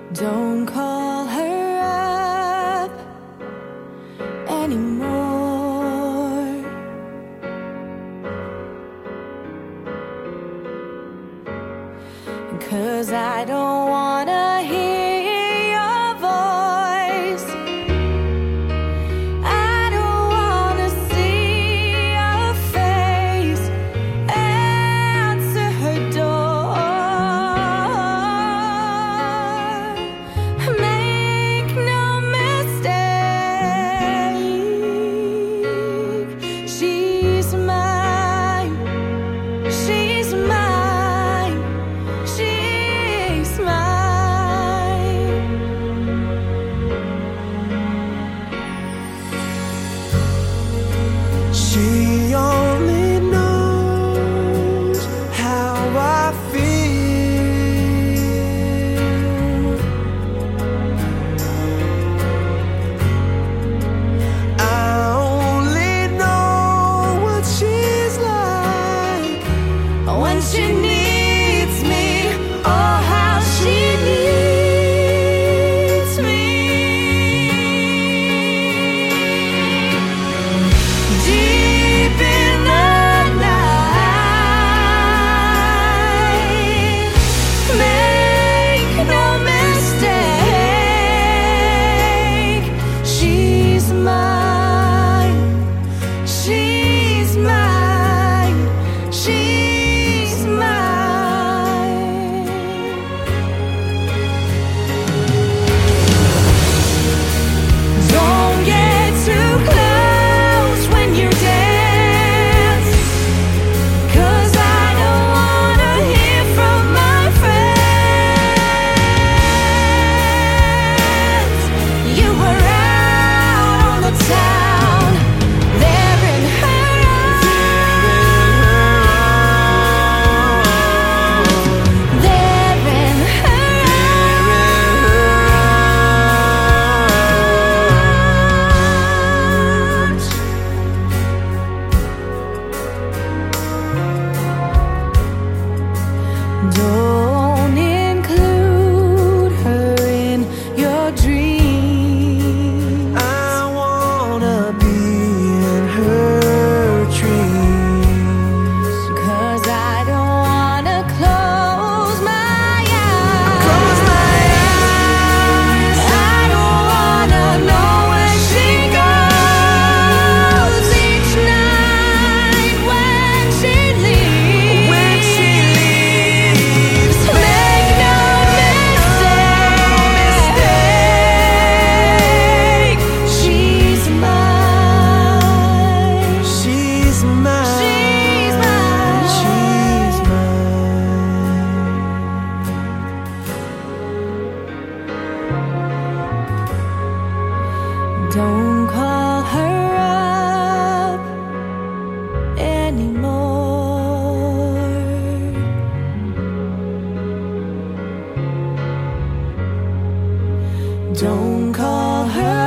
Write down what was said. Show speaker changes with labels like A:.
A: Don't call her up anymore. 'Cause I don't wanna hear your voice. I don't wanna see your face. Answer her door. Make no mistake. She's mine. She's mine. She's mine.
B: She only knows how I feel. I only know what she's like
A: When she needs me, oh how she needs me. Deep in the night, make no mistake. She's mine. She's mine. She's mine. Don't get too close when you dance, 'cause I don't wanna hear from my friends. You were out on the town, there in her arms, there in her arms. Don't include her in your dreams.
B: I wanna be in her dreams.
A: 'Cause I don't wanna close my eyes.
B: Close my eyes.
A: I don't wanna know where she goes each night when she leaves.
B: When she leaves,
A: Make no mistake. She's mine.
B: she's mine.
A: She's mine.
B: She's mine.
A: Don't call her up anymore. Don't call her